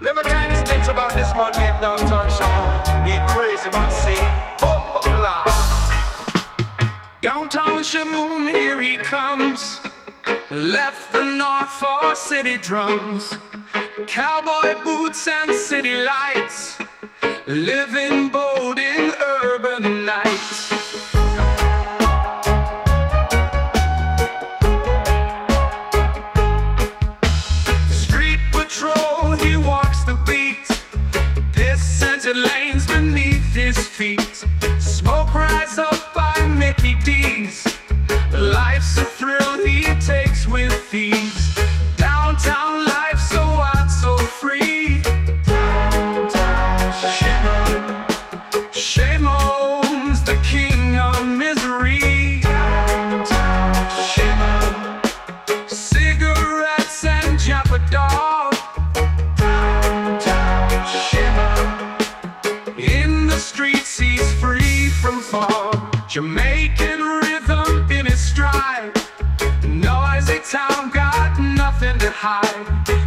Let me tell you this things about this man named Downtown Sean. He crazy man say, oh, Downtown Shamoon, here he comes. Left the north for city drums, cowboy boots and city lights, living bold in urban nights. Street patrol, he walks the beat, dissented lanes beneath his feet. Smoke rise up by Mickey D's, life's a thrill he takes with ease. Downtown life so wild, so free. Downtown Shamoon's the king of misery. Downtown Shamoon, cigarettes and Japa Dog. Downtown Shamoon, in the streets he's free from fog. Jamaican rhythm in his stride, noisy town got nothing to hide.